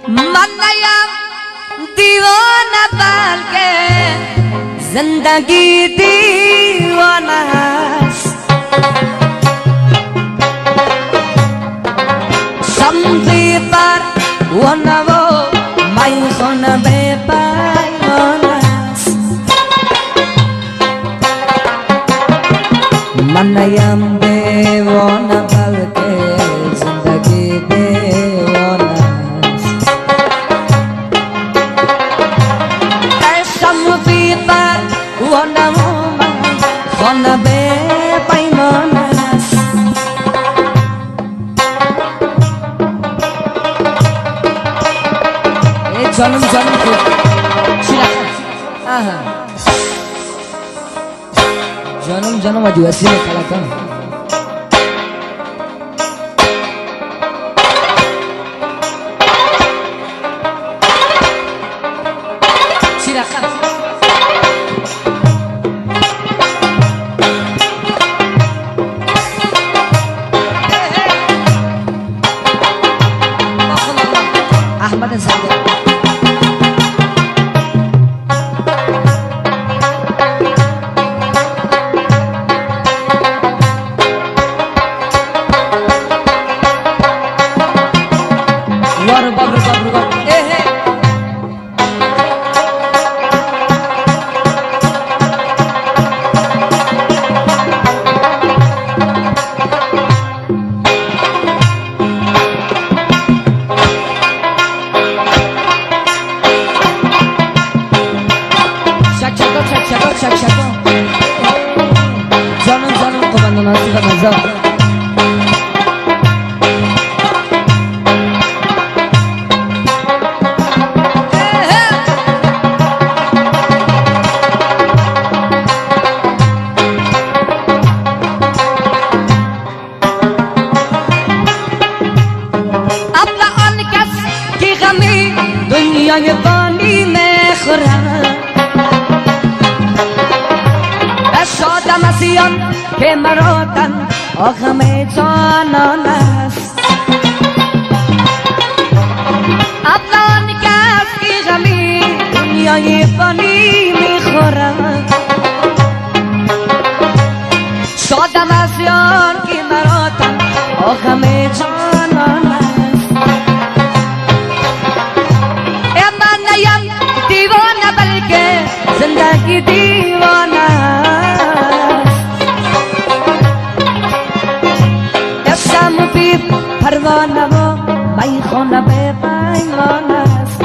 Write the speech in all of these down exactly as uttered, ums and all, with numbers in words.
من نیم دیوانه بلکه زندگی دیوانه است. شمعی پروانه و میخانه به پیمانه است. من نیم دیوانه بلکه زندگی دیوانه است. شمعی پروانه و میخانه به پیمانه است. جانم جانم خوب چی رخم آها جانم جانم آدیواسی مکلکم چی رخم احمد زنده جانم جانم قبندان هستی و مزا ابلا آن کس که غمی دنیای بانی میخورد شادم اسیان که مراتن آخم جانان است. ابلان کس که غمی دنیای فانی میخورد شادم اسیان که مراتن آخم جانان است. من نیم دیوانه بلکه زندگی دیوانه پروانه و میخانه به پیمانه است.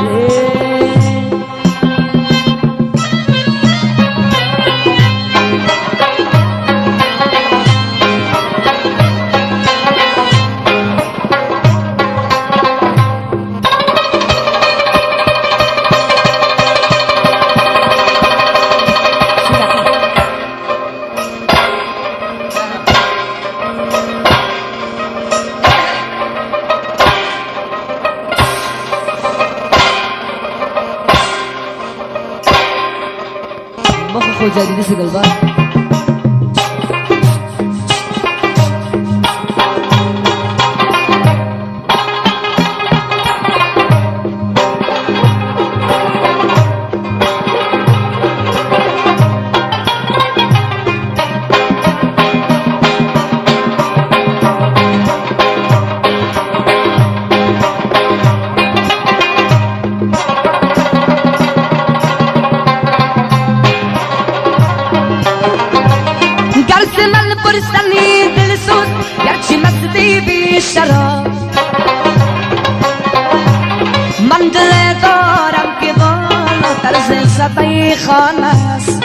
خود جدیدی سگلبار من پرستنی دل سوز گرچه مستی بی شراب من دل دارم که بالا طرز سطحی خانه است.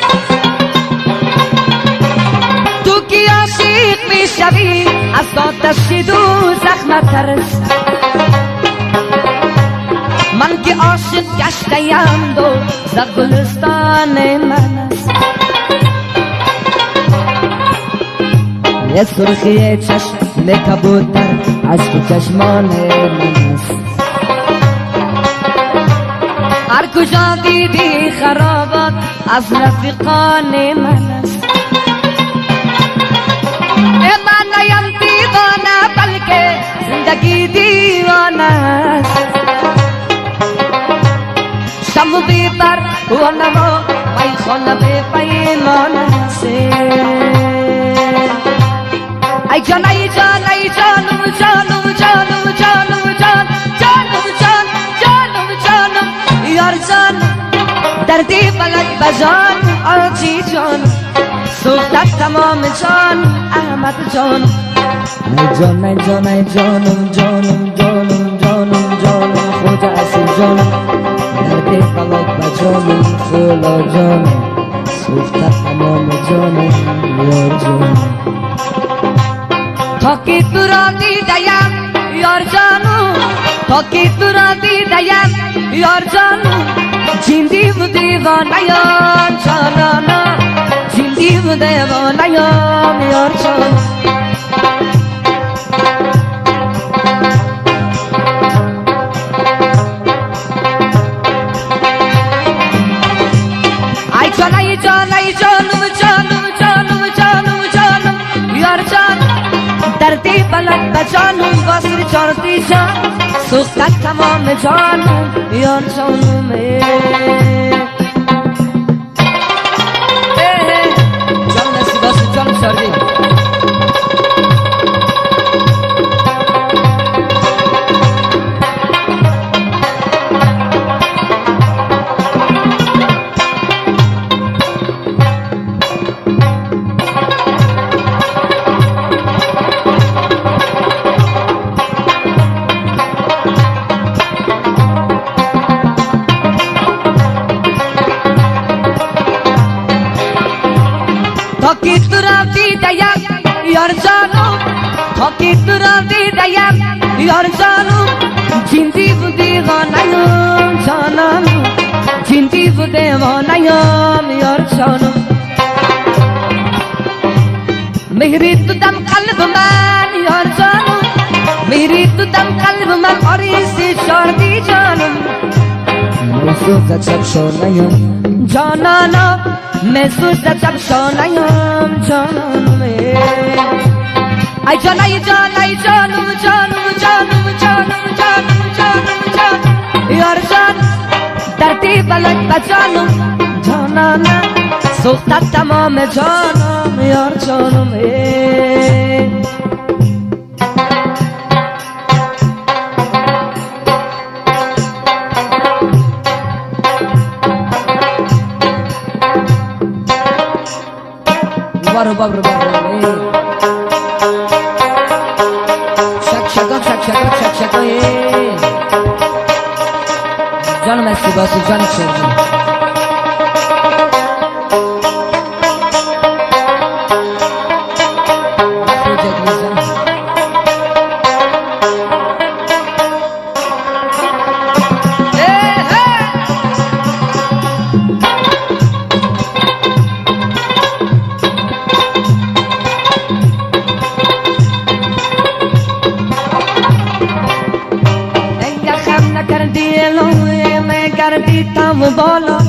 تو که عاشق می شوی از آتش دوزخ مترس. من که عاشق گشته‌ام دو در گلستان من است. یه سرخی چشم کبوتر از تو چشمان من است. هر کجا دیدی خرابات از رفیقان من است. من نیم دیوانه بلکه زندگی دیوانه است. و نما میخانه به پیمان سه ای جان ای جان ای جانم جانم جانم جانم جان جانم جان جانم جانم یار جان دردی فلک بجان آجی جان سوختت تمام جان احمد جان ای جان ای جان ای جانم جانم جانم جانم جانم خود اصیل جانم دردی فلک بجانم خلا جانم سوختت تمام جانم یار جانم تا که تو را دیدیم یار جانو تا که تو را دیدیم یار جانو جندی و دیوانه یار جانانا جندی و دیوانه یار جانو ای جان ای جان ای جانم جانم جانم جانم جانم یار جان دردی بلد بجانم واسر چارتی جان سوختت تمام جانم یار جانم جان نسی واسر جان چارتی تا کی تو را دیدیم یار جانو تا کی تو را دیدیم یار جانو جندی و دیوانه‌ام جانم جندی و دیوانه‌ام یار جانم مهری تو دم قلب من یار جانو مهری تو دم قلب من آریسی شاردی جانم مسوز چپ شانیم جانانا مسوز چپ شانیم جانم ای جان ای جان ای جانم جانم جانم جانم جانم جانم جان یار جان دردی بلک بجانم جانانا سوختت تمام جانم یار جانم بارو بابرو بابرو شک شکا شک شکا شک شکا جانم استی باسی جان چرجان کردی تام بالا